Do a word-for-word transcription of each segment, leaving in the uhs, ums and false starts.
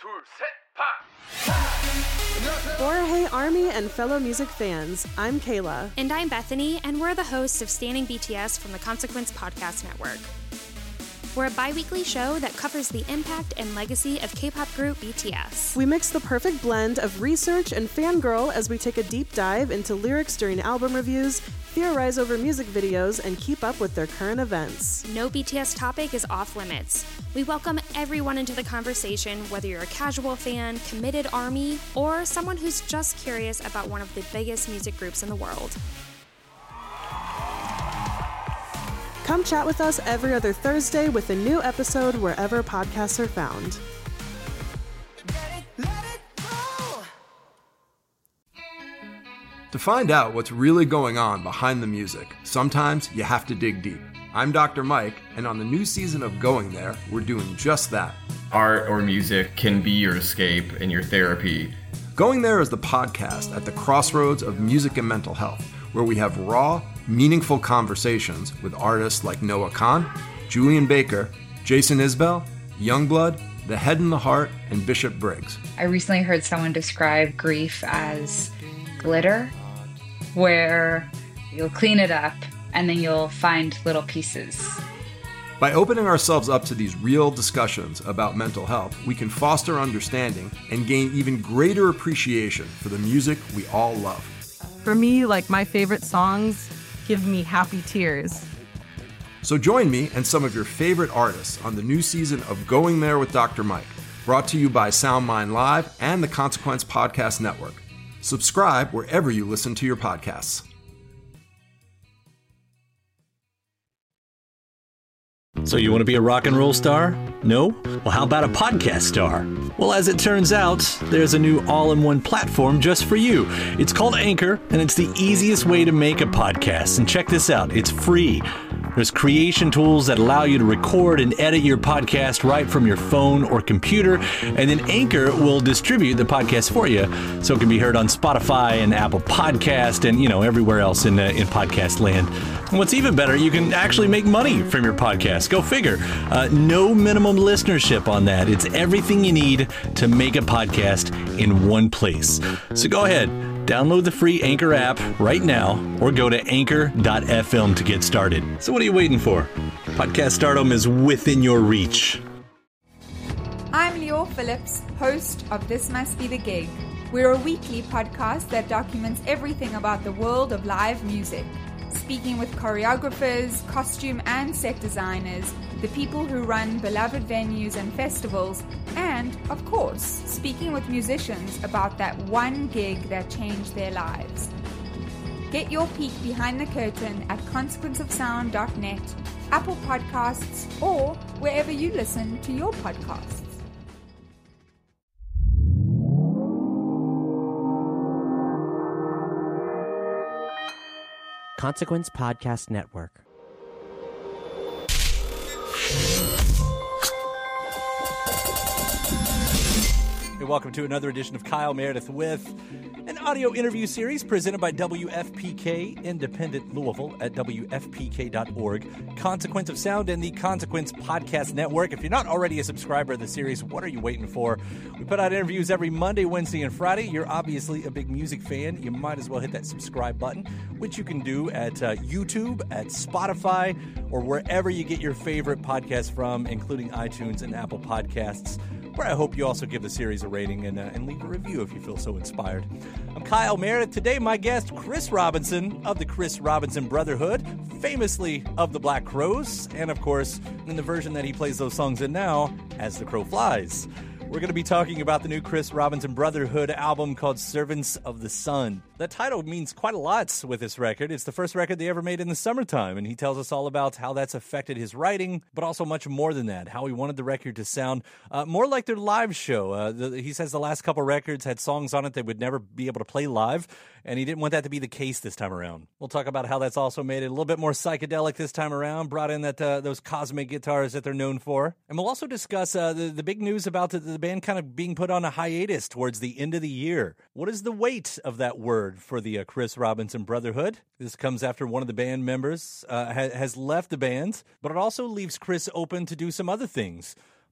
둘, 셋, 파! Or hey Army and fellow music fans, I'm Kayla. And I'm Bethany, and we're the hosts of Standing B T S from the Consequence Podcast Network. We're a bi-weekly show that covers the impact and legacy of K-pop group B T S. We mix the perfect blend of research and fangirl as we take a deep dive into lyrics during album reviews, theorize over music videos, and keep up with their current events. No B T S topic is off limits. We welcome everyone into the conversation, whether you're a casual fan, committed ARMY, or someone who's just curious about one of the biggest music groups in the world. Come chat with us every other Thursday with a new episode wherever podcasts are found. To find out what's really going on behind the music, sometimes you have to dig deep. I'm Doctor Mike, and on the new season of Going There, we're doing just that. Art or music can be your escape and your therapy. Going There is the podcast at the crossroads of music and mental health, where we have raw, meaningful conversations with artists like Noah Kahn, Julian Baker, Jason Isbell, Youngblood, The Head and the Heart, and Bishop Briggs. I recently heard someone describe grief as glitter, where you'll clean it up and then you'll find little pieces. By opening ourselves up to these real discussions about mental health, we can foster understanding and gain even greater appreciation for the music we all love. For me, like, my favorite songs give me happy tears. So join me and some of your favorite artists on the new season of Going There with Doctor Mike, brought to you by SoundMind Live and the Consequence Podcast Network. Subscribe wherever you listen to your podcasts. So you want to be a rock and roll star? No? Well, how about a podcast star? Well, as it turns out, there's a new all-in-one platform just for you. It's called Anchor, and it's the easiest way to make a podcast. And check this out, it's free. There's creation tools that allow you to record and edit your podcast right from your phone or computer, and then Anchor will distribute the podcast for you, so it can be heard on Spotify and Apple Podcast and, you know, everywhere else in uh, in podcast land. And what's even better, you can actually make money from your podcast. Go figure. Uh, no minimum listenership on that. It's everything you need to make a podcast in one place. So go ahead. Download the free Anchor app right now or go to anchor dot f m to get started. So what are you waiting for? Podcast stardom is within your reach. I'm Lior Phillips, host of This Must Be the Gig. We're a weekly podcast that documents everything about the world of live music, speaking with choreographers, costume and set designers, the people who run beloved venues and festivals, and, of course, speaking with musicians about that one gig that changed their lives. Get your peek behind the curtain at consequence of sound dot net, Apple Podcasts, or wherever you listen to your podcasts. Consequence Podcast Network. Hey, welcome to another edition of Kyle Meredith with, an audio interview series presented by W F P K Independent Louisville at W F P K dot org, Consequence of Sound, and the Consequence Podcast Network. If you're not already a subscriber of the series, what are you waiting for? We put out interviews every Monday, Wednesday, and Friday. You're obviously a big music fan. You might as well hit that subscribe button, which you can do at uh, YouTube, at Spotify, or wherever you get your favorite podcasts from, including iTunes and Apple Podcasts, where I hope you also give the series a rating and, uh, and leave a review if you feel so inspired. I'm Kyle Meredith. Today, my guest, Chris Robinson of the Chris Robinson Brotherhood, famously of the Black Crowes, and of course, in the version that he plays those songs in now, As the Crow Flies. We're going to be talking about the new Chris Robinson Brotherhood album called Servants of the Sun. That title means quite a lot with this record. It's the first record they ever made in the summertime, and he tells us all about how that's affected his writing, but also much more than that, how he wanted the record to sound uh, more like their live show. Uh, the, he says the last couple records had songs on it they would never be able to play live, and he didn't want that to be the case this time around. We'll talk about how that's also made it a little bit more psychedelic this time around, brought in that uh, those cosmic guitars that they're known for. And we'll also discuss uh, the, the big news about the, the band kind of being put on a hiatus towards the end of the year. What is the weight of that word for the uh, Chris Robinson Brotherhood? This comes after one of the band members uh, ha- has left the band, but it also leaves Chris open to do some other things.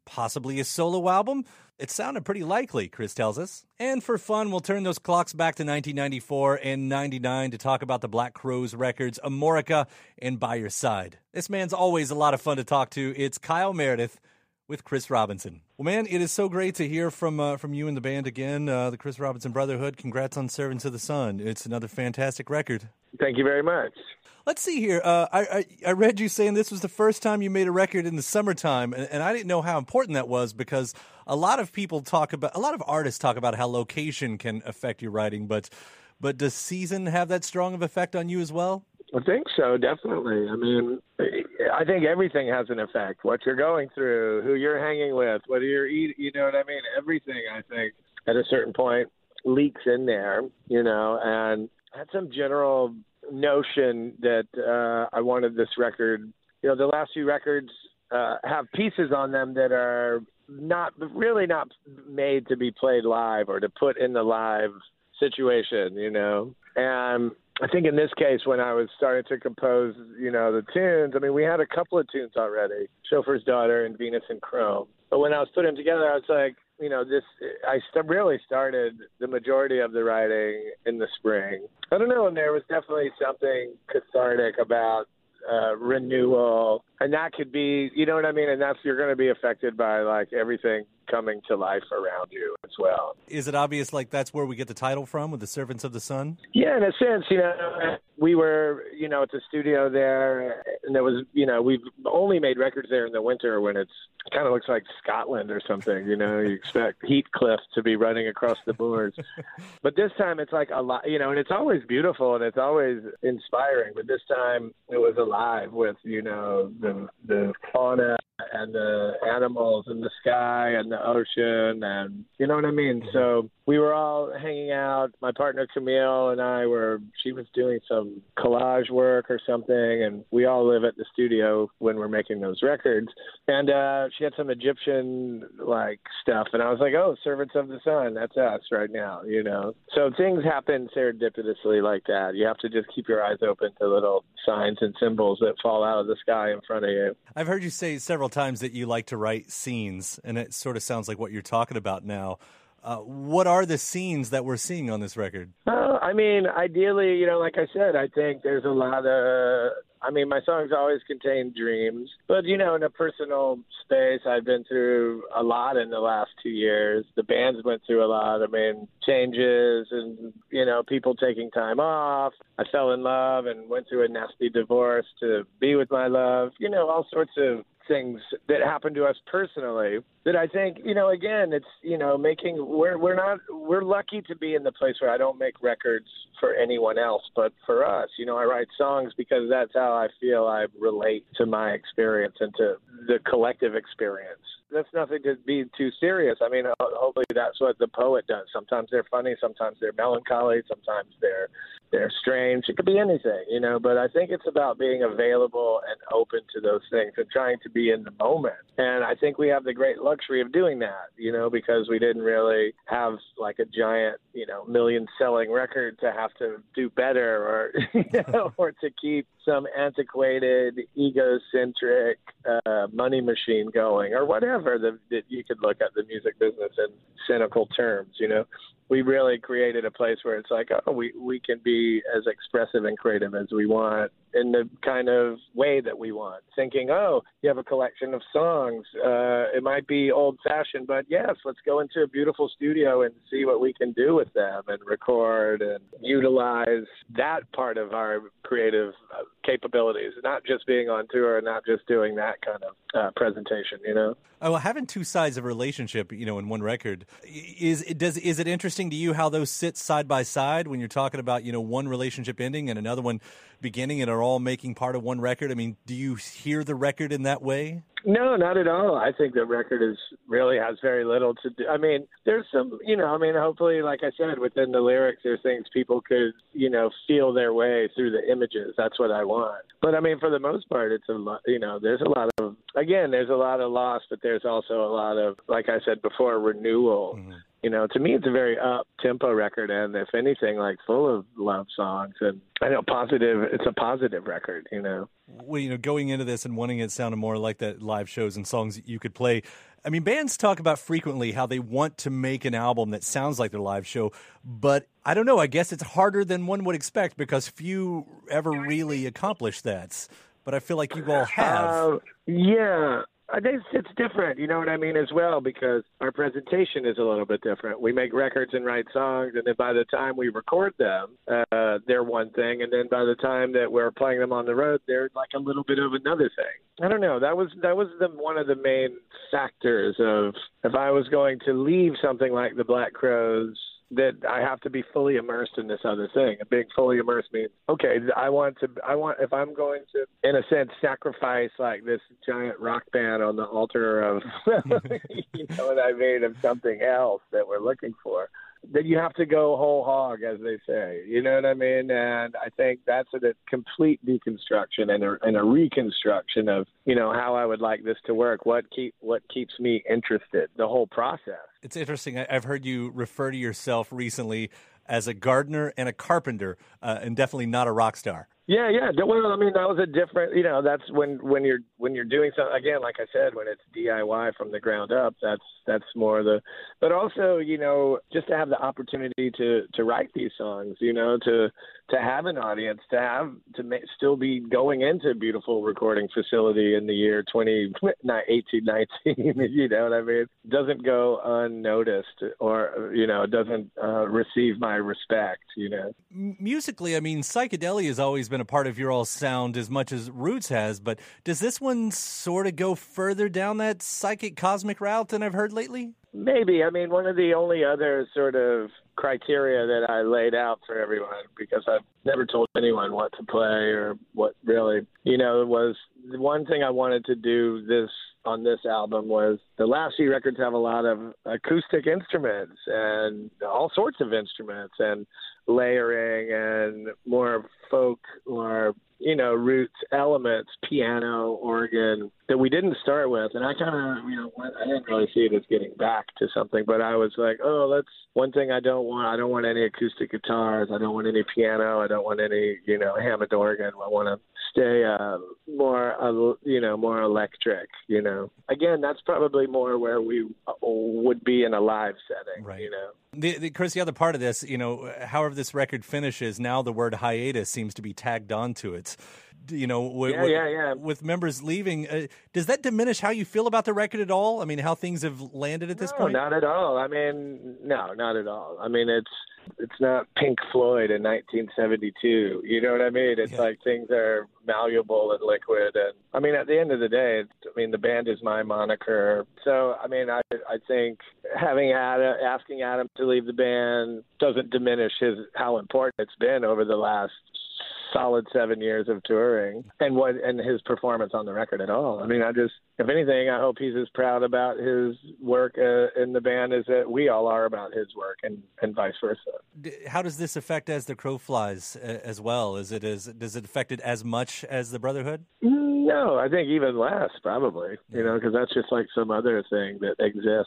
Possibly a solo album? It sounded pretty likely, Chris tells us. And for fun, we'll turn those clocks back to nineteen ninety-four and ninety-nine to talk about the Black Crowes records, Amorica and By Your Side. This man's always a lot of fun to talk to. It's Kyle Meredith with Chris Robinson. Well, man, it is so great to hear from uh, from you and the band again, uh, the Chris Robinson Brotherhood. Congrats on Servants of the Sun. It's another fantastic record. Thank you very much. Let's see here. Uh, I, I I read you saying this was the first time you made a record in the summertime, and, and I didn't know how important that was because a lot of people talk about, a lot of artists talk about how location can affect your writing, but but does season have that strong of effect on you as well? I think so, definitely. I mean, I think everything has an effect. What you're going through, who you're hanging with, what you're eating, you know what I mean? Everything, I think, at a certain point leaks in there, you know, and I had some general notion that uh, I wanted this record. You know, the last few records uh, have pieces on them that are not really not made to be played live or to put in the live situation, you know. And I think in this case, when I was starting to compose, you know, the tunes, I mean, we had a couple of tunes already, Chauffeur's Daughter and Venus and Chrome. But when I was putting them together, I was like, you know, this, I st- really started the majority of the writing in the spring. I don't know, and there was definitely something cathartic about uh, renewal, and that could be, you know what I mean, and that's, you're going to be affected by, like, everything coming to life around you as well. Is it obvious, like, that's where we get the title from, with the Servants of the Sun? Yeah, in a sense, you know, we were, you know, at the studio there, and there was, you know, we've only made records there in the winter when it's kind of looks like Scotland or something, you know, you expect Heathcliff to be running across the boards. But this time it's like a lot, you know, and it's always beautiful and it's always inspiring, but this time it was alive with, you know, the the fauna and the animals and the sky and the ocean, and you know what I mean? So we were all hanging out. My partner Camille and I were, she was doing some collage work or something, and we all live at the studio when we're making those records. And uh, she had some Egyptian like stuff, and I was like, oh, Servants of the Sun, that's us right now, you know? So things happen serendipitously like that. You have to just keep your eyes open to little signs and symbols that fall out of the sky in front of you. I've heard you say several times that you like to write scenes, and it sort of sounds like what you're talking about now. Uh, what are the scenes that we're seeing on this record? Uh, I mean, ideally, you know, like I said, I think there's a lot of, I mean, my songs always contain dreams. But, you know, in a personal space, I've been through a lot in the last two years. The band's went through a lot. I mean, changes and, you know, people taking time off. I fell in love and went through a nasty divorce to be with my love. You know, all sorts of things that happened to us personally that I think, you know, again, it's, you know, making, we're, we're not, we're lucky to be in the place where I don't make records for anyone else, but for us, you know, I write songs because that's how I feel I relate to my experience and to the collective experience. That's nothing to be too serious. I mean, hopefully that's what the poet does. Sometimes they're funny, sometimes they're melancholy, sometimes they're they're strange. It could be anything, you know, but I think it's about being available and open to those things and trying to be in the moment. And I think we have the great luxury of doing that, you know, because we didn't really have like a giant, you know, million selling record to have to do better or, you know, or to keep some antiquated, egocentric uh, money machine going or whatever the, that you could look at the music business in cynical terms, you know. We really created a place where it's like, oh, we, we can be as expressive and creative as we want in the kind of way that we want. Thinking, oh, you have a collection of songs. Uh, it might be old-fashioned, but yes, let's go into a beautiful studio and see what we can do with them and record and utilize that part of our creative uh, capabilities, not just being on tour and not just doing that kind of uh, presentation, you know? Oh, well, having two sides of a relationship, you know, in one record, is it does is it interesting to you how those sit side by side when you're talking about, you know, one relationship ending and another one beginning and are all making part of one record? I mean, do you hear the record in that way? No, not at all. I think the record is really has very little to do. I mean, there's some, you know, I mean, hopefully, like I said, within the lyrics, there's things people could, you know, feel their way through the images. That's what I want. But I mean, for the most part, it's a lot, you know, there's a lot of, again, there's a lot of loss, but there's also a lot of, like I said before, renewal. Mm-hmm. You know, to me, it's a very up-tempo record, and if anything, like full of love songs. And I know positive, it's a positive record, you know. Well, you know, going into this and wanting it sounded more like that live shows and songs that you could play, I mean, bands talk about frequently how they want to make an album that sounds like their live show, but I don't know. I guess it's harder than one would expect because few ever really accomplish that. But I feel like you all have. Uh, yeah. I think it's different, you know what I mean, as well, because our presentation is a little bit different. We make records and write songs, and then by the time we record them, uh, they're one thing, and then by the time that we're playing them on the road, they're like a little bit of another thing. I don't know. That was that was the one of the main factors of if I was going to leave something like the Black Crowes, that I have to be fully immersed in this other thing. A big fully immersed means, okay, I want to, I want, if I'm going to, in a sense, sacrifice like this giant rock band on the altar of, you know what I mean, of something else that we're looking for, then you have to go whole hog, as they say. You know what I mean? And I think that's a complete deconstruction and a, and a reconstruction of, you know, how I would like this to work. What keep what keeps me interested, the whole process. It's interesting. I've heard you refer to yourself recently as a gardener and a carpenter, uh, and definitely not a rock star. Yeah, yeah. Well, I mean, that was a different, you know, that's when, when you're when you're doing something, again, like I said, when it's D I Y from the ground up, that's that's more the, but also, you know, just to have the opportunity to, to write these songs, you know, to to have an audience, to have, to ma- still be going into a beautiful recording facility in the year twenty eighteen, nineteen, you know what I mean? Doesn't go unnoticed or, you know, doesn't uh, receive my respect, you know. Musically, I mean, psychedelia has always been a part of your all sound as much as Roots has, but does this one sort of go further down that psychic cosmic route than I've heard lately? Maybe. I mean, one of the only other sort of criteria that I laid out for everyone, because I've never told anyone what to play or what really, you know, was the one thing I wanted to do this on this album was the last few records have a lot of acoustic instruments and all sorts of instruments and layering and more folk or, you know, roots elements, piano, organ, that we didn't start with. And I kind of, you know, I didn't really see it as getting back to something, but I was like, oh, that's one thing I don't want. I don't want any acoustic guitars. I don't want any piano. I don't want any, you know, Hammond organ. I want to stay uh, more, uh, you know, more electric, you know. Again, that's probably more where we would be in a live setting, right. You know. The, the, Chris, the other part of this, you know, however this record finishes, now the word hiatus seems to be tagged onto it. You know, w- yeah, w- yeah, yeah. with members leaving, uh, does that diminish how you feel about the record at all? I mean, how things have landed at this no, point? Not at all. I mean, no, not at all. I mean, it's it's not Pink Floyd in nineteen seventy-two. You know what I mean? It's yeah. like things are malleable and liquid. And I mean, at the end of the day, it's, I mean, the band is my moniker. So, I mean, I I think having Adam, asking Adam to leave the band doesn't diminish his how important it's been over the last solid seven years of touring and what and his performance on the record at all. I mean, I just, if anything, I hope he's as proud about his work uh, in the band as that we all are about his work, and, and vice versa. How does this affect As the Crow Flies uh, as well? Is it as does it affect it as much as the Brotherhood? No, I think even less, probably. You know, because that's just like some other thing that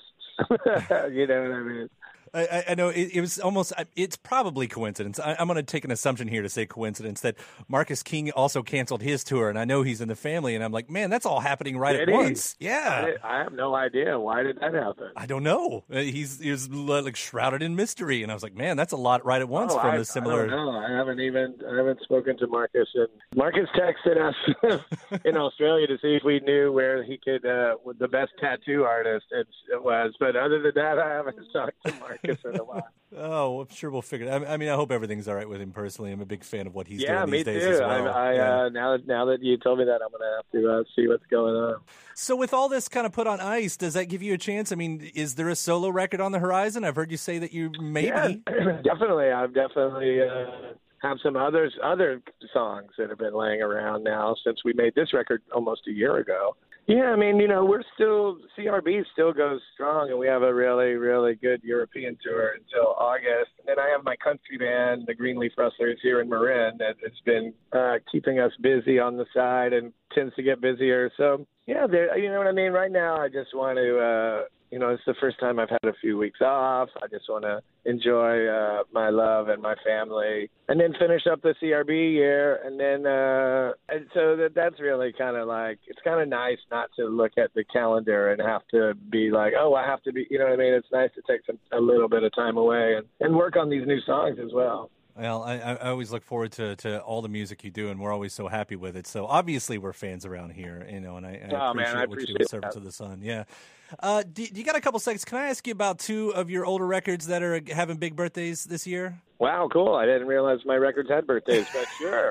exists. You know what I mean? I, I know it, it was almost, it's probably coincidence. I, I'm going to take an assumption here to say coincidence that Marcus King also canceled his tour, and I know he's in the family, and I'm like, man, that's all happening right did at he? once. Yeah. I, I have no idea. Why did that happen? I don't know. He's, he's like shrouded in mystery, and I was like, man, that's a lot right at once oh, from I, a similar. I don't know. I haven't even, I haven't spoken to Marcus, and Marcus texted us in Australia to see if we knew where he could, uh, the best tattoo artist it, it was, but other than that, I haven't talked to Marcus in a while. Oh, I'm sure we'll figure it. I, I mean, I hope everything's all right with him personally. I'm a big fan of what he's yeah, doing these me days too. as well. I, I yeah. uh, now, now that you told me that, I'm going to have to uh, see what's going on. So, with all this kind of put on ice, does that give you a chance? I mean, is there a solo record on the horizon? I've heard you say that you maybe. Yeah, definitely. I've definitely uh, have some others, other songs that have been laying around now since we made this record almost a year ago. Yeah, I mean, you know, we're still, C R B still goes strong, and we have a really, really good European tour until August. And then I have my country band, the Greenleaf Rustlers, here in Marin, that it's been uh, keeping us busy on the side and tends to get busier. So, yeah, you know what I mean? Right now, I just want to, uh, you know, it's the first time I've had a few weeks off. I just want to enjoy uh, my love and my family, and then finish up the C R B year. And then, uh, and so that that's really kind of like, it's kind of nice not to look at the calendar and have to be like, oh, I have to be, you know what I mean? It's nice to take some, a little bit of time away and, and work on these new songs as well. Well, I, I always look forward to, to all the music you do, and we're always so happy with it. So obviously we're fans around here, you know, and I, and I oh, appreciate man, I what appreciate you do with Servants that. of the Sun. Yeah. Uh, do, do you got a couple seconds? Can I ask you about two of your older records that are having big birthdays this year? Wow, cool. I didn't realize my records had birthdays, but sure.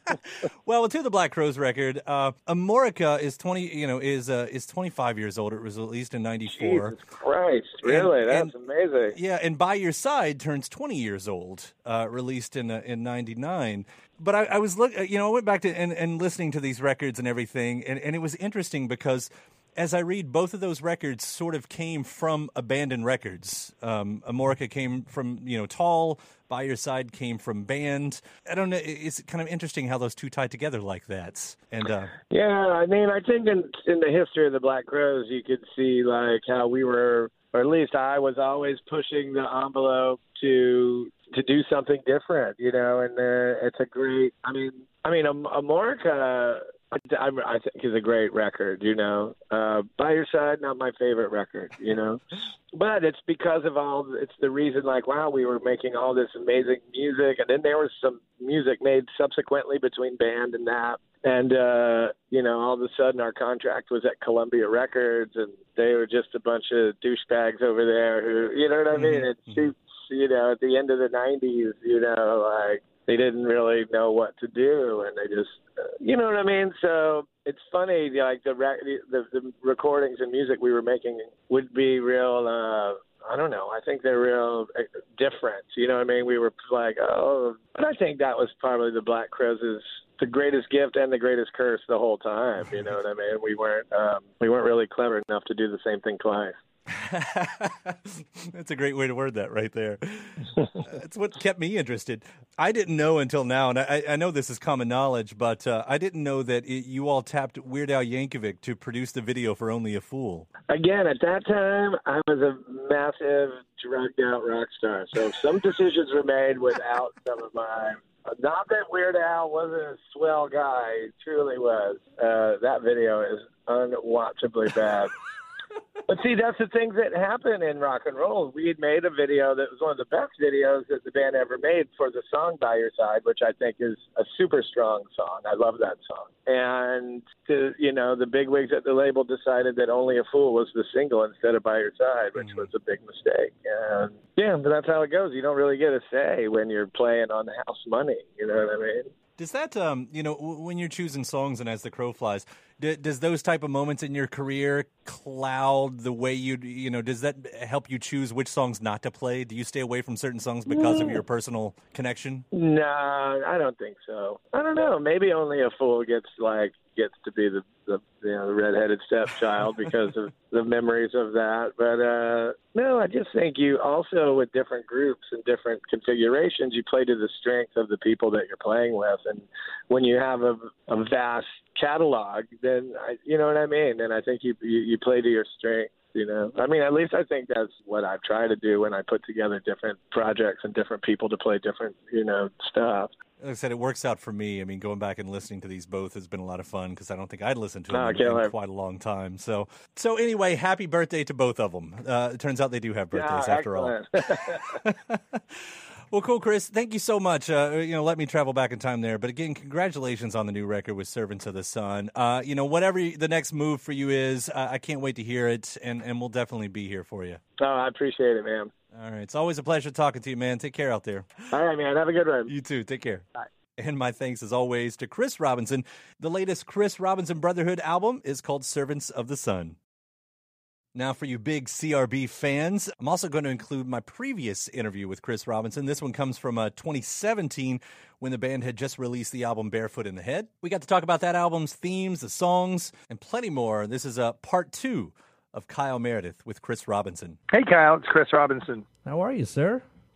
Well, to the Black Crowes record, uh, Amorica is twenty. You know, is uh, is twenty-five years old. It was released in ninety-four. Jesus Christ, really? And, That's and, amazing. Yeah, and By Your Side turns twenty years old. Uh, released in uh, in ninety-nine. But I, I was look, you know, I went back to and, and listening to these records and everything, and, and it was interesting because as I read, both of those records sort of came from abandoned records. Um, Amorica came from, you know, Tall. By Your Side came from Band. I don't know. It's kind of interesting how those two tie together like that. And uh, yeah, I mean, I think in in the history of the Black Crowes, you could see like how we were, or at least I was always pushing the envelope to to do something different, you know. And uh, it's a great. I mean, I mean, Am- Amorica. I, I think is a great record, you know. Uh, By Your Side, not my favorite record, you know. But it's because of all, it's the reason, like, wow, we were making all this amazing music. And then there was some music made subsequently between Band and that. And, uh, you know, all of a sudden our contract was at Columbia Records, and they were just a bunch of douchebags over there who, you know what I mean? It shoots, you know, at the end of the nineties, you know, like, they didn't really know what to do, and they just, uh, you know what I mean? So it's funny, like the, rec- the the recordings and music we were making would be real, uh, I don't know, I think they're real uh, different, you know what I mean? We were like, oh, but I think that was probably the Black Crowes' the greatest gift and the greatest curse the whole time, you know what I mean? We weren't, um, we weren't really clever enough to do the same thing twice. That's a great way to word that right there. That's what kept me interested. I didn't know until now, and I, I know this is common knowledge, but uh, I didn't know that it, you all tapped Weird Al Yankovic to produce the video for Only a Fool. Again, at that time, I was a massive drugged out rock star, so some decisions were made without some of my... Not that Weird Al wasn't a swell guy, he truly was. Uh, that video is unwatchably bad. But see, that's the things that happen in rock and roll. We had made a video that was one of the best videos that the band ever made for the song By Your Side, which I think is a super strong song. I love that song. And, to, you know, the bigwigs at the label decided that Only a Fool was the single instead of By Your Side, which mm-hmm. was a big mistake. And, yeah, but that's how it goes. You don't really get a say when you're playing on house money. You know what I mean? Does that, um, you know, when you're choosing songs and As the Crow Flies, d- does those type of moments in your career cloud the way you, you know, does that help you choose which songs not to play? Do you stay away from certain songs because of your personal connection? No, I don't think so. I don't know. Maybe Only a Fool gets, like, gets to be the, the you know, the redheaded stepchild because of the memories of that. But, uh, no, I just think you also, with different groups and different configurations, you play to the strength of the people that you're playing with. And when you have a, a vast catalog, then, I, you know what I mean? And I think you, you, you play to your strength. You know, I mean, at least I think that's what I try to do when I put together different projects and different people to play different, you know, stuff. Like I said, it works out for me. I mean, going back and listening to these both has been a lot of fun because I don't think I'd listened to them oh, in, in quite a long time. So, so anyway, happy birthday to both of them. Uh, it turns out they do have birthdays yeah, after all. Well, cool, Chris. Thank you so much. Uh, you know, let me travel back in time there. But again, congratulations on the new record with Servants of the Sun. Uh, you know, whatever the next move for you is, uh, I can't wait to hear it, and, and we'll definitely be here for you. Oh, I appreciate it, man. All right. It's always a pleasure talking to you, man. Take care out there. All right, man. Have a good one. You too. Take care. Bye. And my thanks, as always, to Chris Robinson. The latest Chris Robinson Brotherhood album is called Servants of the Sun. Now, for you big C R B fans, I'm also going to include my previous interview with Chris Robinson. This one comes from uh, twenty seventeen, when the band had just released the album Barefoot in the Head. We got to talk about that album's themes, the songs, and plenty more. This is uh, part two of Kyle Meredith with Chris Robinson. Hey, Kyle. It's Chris Robinson. How are you, sir?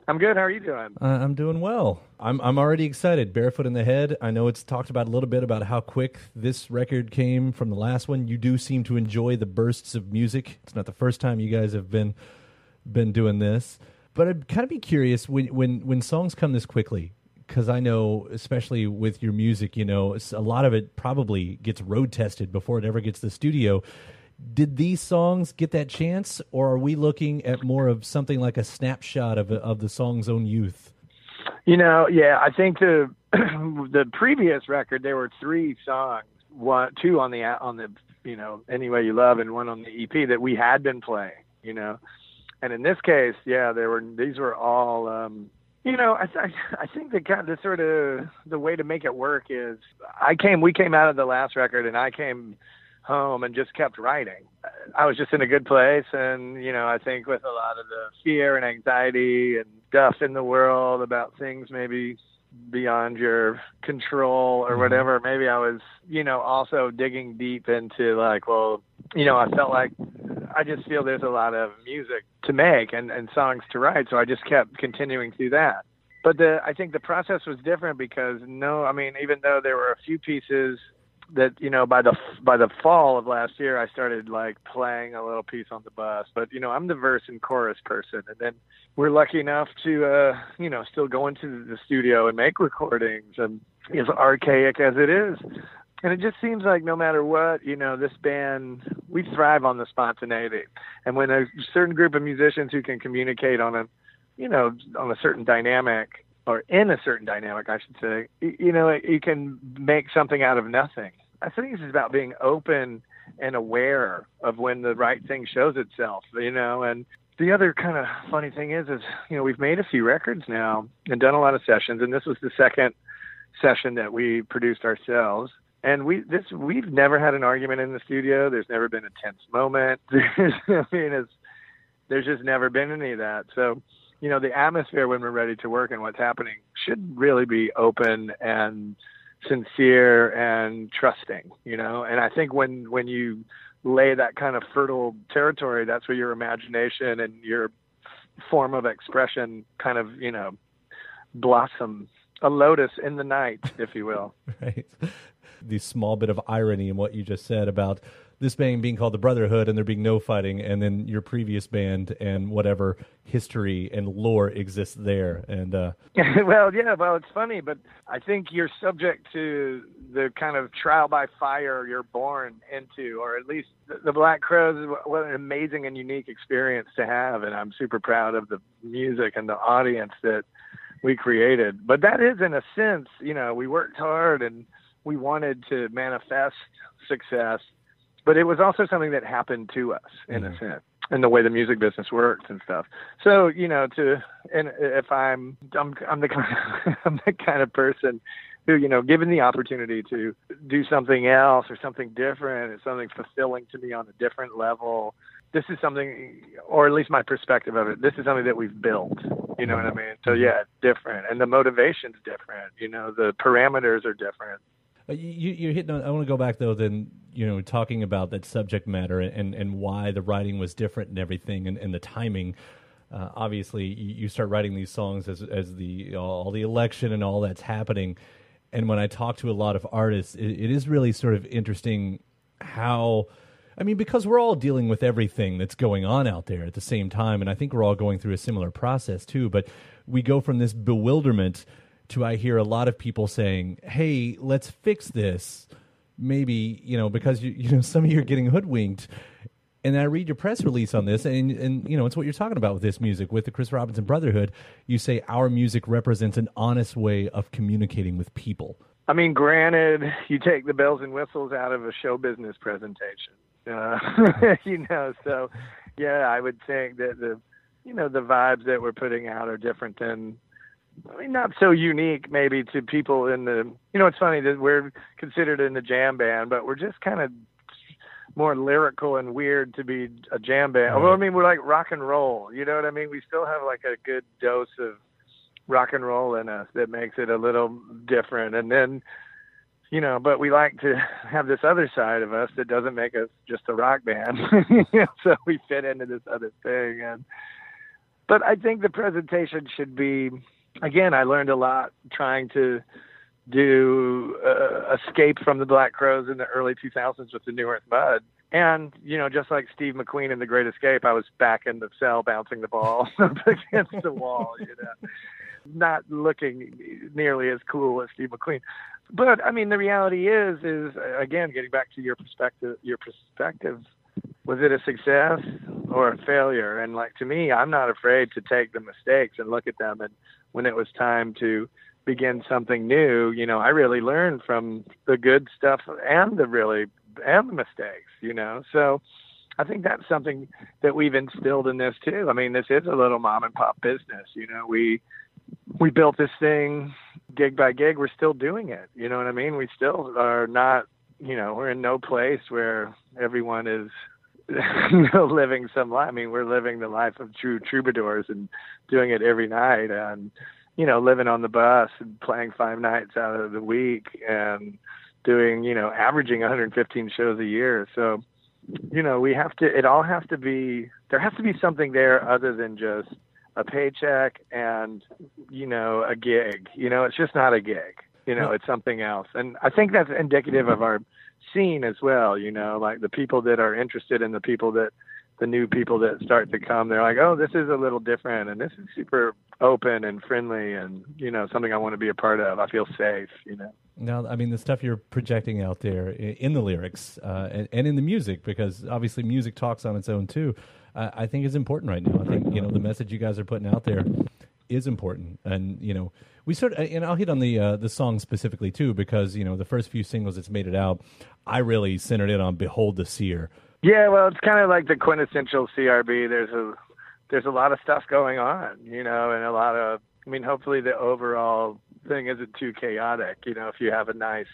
I'm good. How are you doing? Uh, I'm doing well. I'm I'm already excited. Barefoot in the Head. I know it's talked about a little bit about how quick this record came from the last one. You do seem to enjoy the bursts of music. It's not the first time you guys have been been doing this. But I'd kind of be curious when when when songs come this quickly, because I know, especially with your music, you know, it's, a lot of it probably gets road tested before it ever gets to the studio. Did these songs get that chance, or are we looking at more of something like a snapshot of of the song's own youth? You know, yeah, I think the the previous record there were three songs, one, two on the on the you know Any Way You Love, and one on the E P that we had been playing. You know, and in this case, yeah, there were these were all. Um, You know, I, th- I think the kind the sort of the way to make it work is I came we came out of the last record and I came home and just kept writing. I was just in a good place, and you know, I think with a lot of the fear and anxiety and stuff in the world about things maybe beyond your control or whatever, maybe I was, you know, also digging deep into like, well, you know, I felt like I just feel there's a lot of music to make and, and songs to write. So I just kept continuing through that. But the, I think the process was different because no, I mean, even though there were a few pieces that, you know, by the, by the fall of last year, I started like playing a little piece on the bus, but you know, I'm the verse and chorus person. And then we're lucky enough to, uh, you know, still go into the studio and make recordings, and as archaic as it is. And it just seems like no matter what, you know, this band, we thrive on the spontaneity. And when a certain group of musicians who can communicate on a, you know, on a certain dynamic, or in a certain dynamic, I should say, you know, you can make something out of nothing. I think it's about being open and aware of when the right thing shows itself, you know. And the other kind of funny thing is, is, you know, we've made a few records now and done a lot of sessions. And this was the second session that we produced ourselves. And we this we've never had an argument in the studio. There's never been a tense moment. There's, I mean, it's, there's just never been any of that. So, you know, the atmosphere when we're ready to work and what's happening should really be open and sincere and trusting, you know. And I think when when you lay that kind of fertile territory, that's where your imagination and your form of expression kind of, you know, blossom. A lotus in the night, if you will. Right. The small bit of irony in what you just said about this band being called the Brotherhood and there being no fighting, and then your previous band and whatever history and lore exists there. And uh... well, yeah, well, it's funny, but I think you're subject to the kind of trial by fire you're born into, or at least the, the Black Crowes. What an amazing and unique experience to have, and I'm super proud of the music and the audience that we created. But that is, in a sense, you know, we worked hard and we wanted to manifest success, but it was also something that happened to us in mm-hmm. a sense, in the way the music business works and stuff. So, you know, to, and if I'm, I'm, I'm the kind of, I'm the kind of person who, you know, given the opportunity to do something else or something different, it's something fulfilling to me on a different level. This is something, or at least my perspective of it, this is something that we've built, you know what I mean? So yeah, it's different. And the motivation's different, you know, the parameters are different. You, you're hitting on, I want to go back though, then, you know, talking about that subject matter and, and why the writing was different and everything, and, and the timing. Uh, obviously you, you start writing these songs as, as the, all the election and all that's happening. And when I talk to a lot of artists, it, it is really sort of interesting how, I mean, because we're all dealing with everything that's going on out there at the same time, and I think we're all going through a similar process too, but we go from this bewilderment to, I hear a lot of people saying, hey, let's fix this, maybe, you know, because, you, you know, some of you are getting hoodwinked. And I read your press release on this, and, and, you know, it's what you're talking about with this music, with the Chris Robinson Brotherhood. You say our music represents an honest way of communicating with people. I mean, granted, you take the bells and whistles out of a show business presentation. Uh, you know, so yeah, I would think that the, you know, the vibes that we're putting out are different than, I mean, not so unique maybe to people in the, you know, it's funny that we're considered in the jam band, but we're just kind of more lyrical and weird to be a jam band. Although, I mean, we're like rock and roll, you know what I mean? We still have like a good dose of rock and roll in us that makes it a little different. And then, you know, but we like to have this other side of us that doesn't make us just a rock band. You know, so we fit into this other thing. And but I think the presentation should be, again, I learned a lot trying to do uh, Escape from the Black Crowes in the early two thousands with the New Earth Mud. And, you know, just like Steve McQueen in The Great Escape, I was back in the cell bouncing the ball up against the wall, you know, not looking nearly as cool as Steve McQueen. But, I mean, the reality is, is again, getting back to your perspective, your perspective, was it a success or a failure? And, like, to me, I'm not afraid to take the mistakes and look at them. And when it was time to begin something new, you know, I really learned from the good stuff and the really and the mistakes, you know. So I think that's something that we've instilled in this too. I mean, this is a little mom and pop business, you know. We we built this thing gig by gig. We're still doing it, you know what I mean? We still are not, you know, we're in no place where everyone is you know, living some life. I mean, we're living the life of true troubadours and doing it every night, and you know, living on the bus and playing five nights out of the week and doing, you know, averaging one hundred fifteen shows a year. So, you know, we have to, it all has to be, there has to be something there other than just a paycheck and, you know, a gig. You know, it's just not a gig. You know, it's something else. And I think that's indicative of our scene as well, you know, like the people that are interested in the people that, the new people that start to come, they're like, oh, this is a little different and this is super open and friendly and, you know, something I want to be a part of. I feel safe, you know. Now, I mean, the stuff you're projecting out there in the lyrics uh, and, and in the music, because obviously music talks on its own too, uh, I think is important right now. I think, you know, the message you guys are putting out there is important. And, you know, we sort of, and I'll hit on the uh, the song specifically too, because, you know, the first few singles that's made it out, I really centered in on Behold the Seer. Yeah, well, it's kind of like the quintessential C R B. There's a there's a lot of stuff going on, you know, and a lot of, I mean, hopefully the overall thing isn't too chaotic. You know, if you have a nice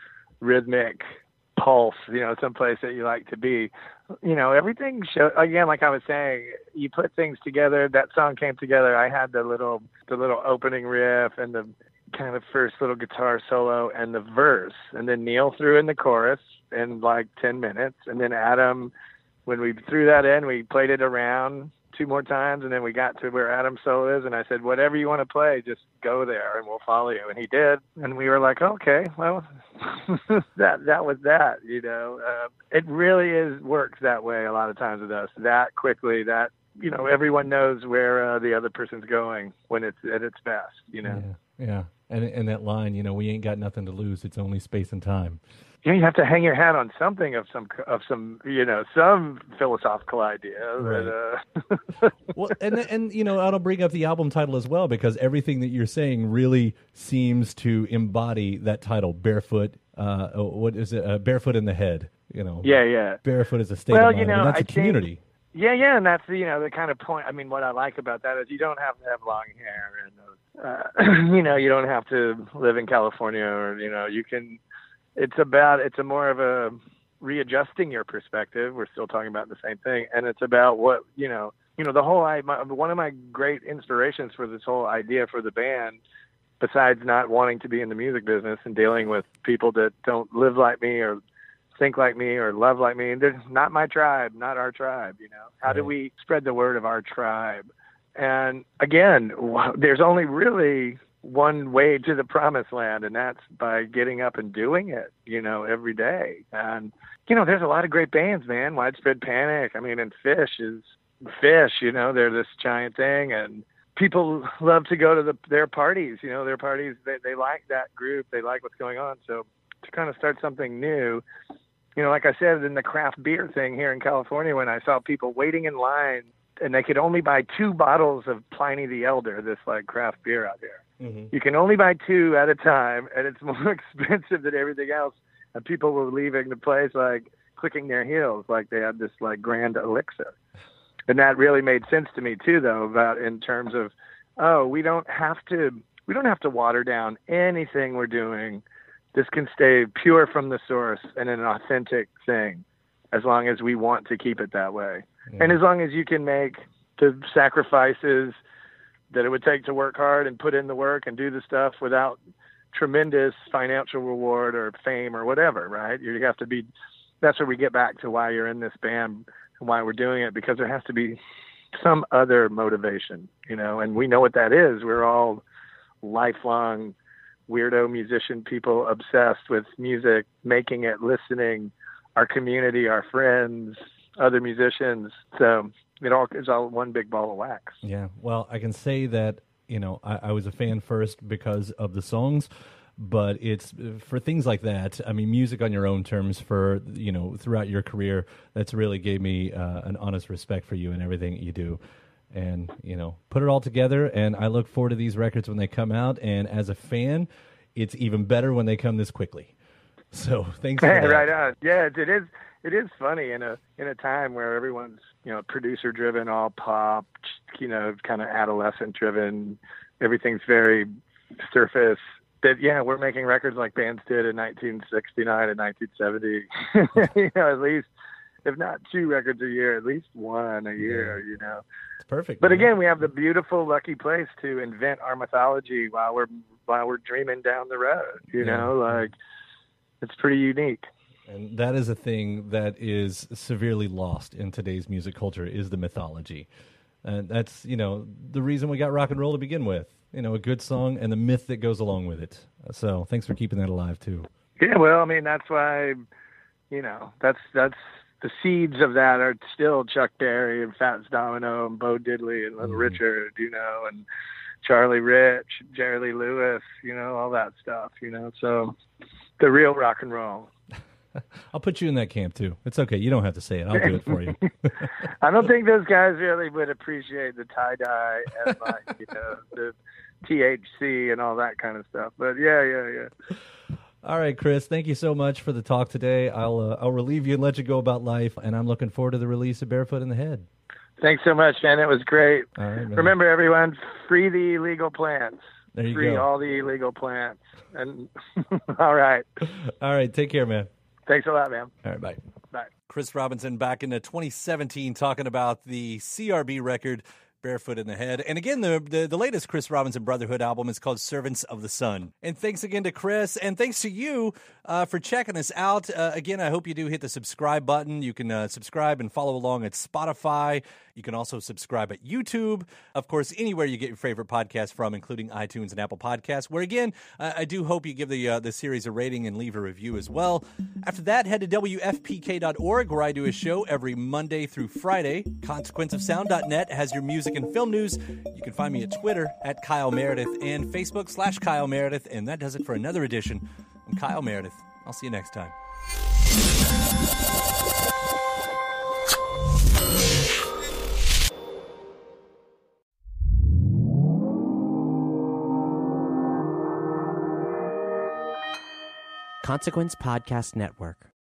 rhythmic pulse, you know, someplace that you like to be, you know, everything show, again, like I was saying, you put things together. That song came together. I had the little the little opening riff and the kind of first little guitar solo and the verse, and then Neil threw in the chorus in like ten minutes, and then Adam, when we threw that in, we played it around two more times, and then we got to where Adam's solo is, and I said, whatever you want to play, just go there and we'll follow you. And he did, and we were like, okay, well, that that was that, you know. Uh, it really is works that way a lot of times with us, that quickly, that, you know, everyone knows where uh, the other person's going when it's at its best, you know. Yeah, yeah. And, and that line, you know, we ain't got nothing to lose, it's only space and time. Yeah, you have to hang your hat on something of some of some you know some philosophical idea. Right. That, uh... well, and and you know, I'll bring up the album title as well, because everything that you're saying really seems to embody that title, Barefoot. Uh, what is it? Uh, Barefoot in the Head. You know. Yeah, yeah. Barefoot is a state well, of mind. You know, and that's I a community. Think, yeah, yeah, and that's you know the kind of point. I mean, what I like about that is you don't have to have long hair, and uh, you know, you don't have to live in California, or you know, you can. It's about, it's a more of a readjusting your perspective. We're still talking about the same thing. And it's about what, you know, you know, the whole, I, my, one of my great inspirations for this whole idea for the band, besides not wanting to be in the music business and dealing with people that don't live like me or think like me or love like me, they're not my tribe, not our tribe, you know. How do we spread the word of our tribe? And again, there's only really one way to the promised land, and that's by getting up and doing it, you know, every day. And, you know, there's a lot of great bands, man. Widespread Panic, I mean, and Fish is Fish, you know, they're this giant thing, and people love to go to the, their parties, you know, their parties, they, they like that group, they like what's going on. So to kind of start something new, you know, like I said, in the craft beer thing here in California, when I saw people waiting in line and they could only buy two bottles of Pliny the Elder, this like craft beer out here. Mm-hmm. You can only buy two at a time, and it's more expensive than everything else. And people were leaving the place like clicking their heels, like they had this like grand elixir. And that really made sense to me too, though, about in terms of, oh, we don't have to, we don't have to water down anything we're doing. This can stay pure from the source and an authentic thing, as long as we want to keep it that way. Yeah. And as long as you can make the sacrifices that it would take to work hard and put in the work and do the stuff without tremendous financial reward or fame or whatever, right? You have to be, that's where we get back to why you're in this band and why we're doing it, because there has to be some other motivation, you know, and we know what that is. We're all lifelong weirdo musician people obsessed with music, making it, listening, our community, our friends, other musicians. So it all is all one big ball of wax. Yeah. Well, I can say that, you know, I, I was a fan first because of the songs, but it's for things like that. I mean, music on your own terms for, you know, throughout your career, that's really gave me uh, an honest respect for you and everything that you do. And, you know, put it all together, and I look forward to these records when they come out. And as a fan, it's even better when they come this quickly. So thanks for that. Right on. Yeah, it is. It is funny in a in a time where everyone's, you know, producer driven, all pop, you know, kind of adolescent driven. Everything's very surface. That yeah, we're making records like bands did in nineteen sixty-nine and nineteen seventy. You know, at least, if not two records a year, at least one a year. You know, it's perfect. But man. again, we have the beautiful, lucky place to invent our mythology while we're while we're dreaming down the road. You Yeah. know, like it's pretty unique. And that is a thing that is severely lost in today's music culture, is the mythology. And that's, you know, the reason we got rock and roll to begin with. You know, a good song and the myth that goes along with it. So thanks for keeping that alive, too. Yeah, well, I mean, that's why, you know, that's that's the seeds of that are still Chuck Berry and Fats Domino and Bo Diddley and Little mm. Richard, you know, and Charlie Rich, Jerry Lee Lewis, you know, all that stuff, you know. So the real rock and roll. I'll put you in that camp, too. It's okay. You don't have to say it. I'll do it for you. I don't think those guys really would appreciate the tie-dye and, like, you know, the T H C and all that kind of stuff. But, yeah, yeah, yeah. All right, Chris, thank you so much for the talk today. I'll uh, I'll relieve you and let you go about life, and I'm looking forward to the release of Barefoot in the Head. Thanks so much, man. It was great. All right, man. Remember, everyone, free the illegal plants. There you free go. all the illegal plants. And all right. All right, take care, man. Thanks a lot, man. All right, bye. Bye. Chris Robinson back in twenty seventeen talking about the C R B record, Barefoot in the Head. And again, the, the the latest Chris Robinson Brotherhood album is called Servants of the Sun. And thanks again to Chris, and thanks to you uh, for checking us out. Uh, again, I hope you do hit the subscribe button. You can uh, subscribe and follow along at Spotify. You can also subscribe at YouTube. Of course, anywhere you get your favorite podcast from, including iTunes and Apple Podcasts, where, again, uh, I do hope you give the uh, the series a rating and leave a review as well. After that, head to W F P K dot org, where I do a show every Monday through Friday. consequence of sound dot net has your music and film news. You can find me at Twitter, at Kyle Meredith, and Facebook slash Kyle Meredith. And that does it for another edition. I'm Kyle Meredith. I'll see you next time. Consequence Podcast Network.